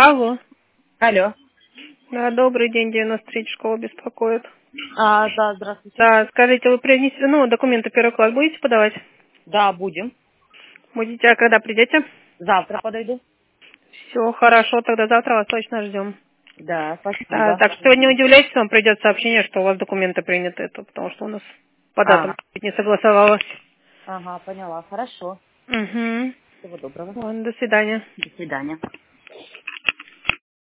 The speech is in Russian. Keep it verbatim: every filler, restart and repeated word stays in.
Алло. Алло. Да, добрый день, девяносто третья школа беспокоит. А, да, здравствуйте. Да, скажите, вы принесли, ну, документы первый класс будете подавать? Да, будем. Будете, а когда придете? Завтра подойду. Все, хорошо, тогда завтра вас точно ждем. Да, Да, спасибо. так что не удивляйтесь, вам придет сообщение, что у вас документы приняты, это потому что у нас по датам А, не согласовалось. ага, поняла. Хорошо. Угу. Всего доброго. Ладно, до свидания. До свидания.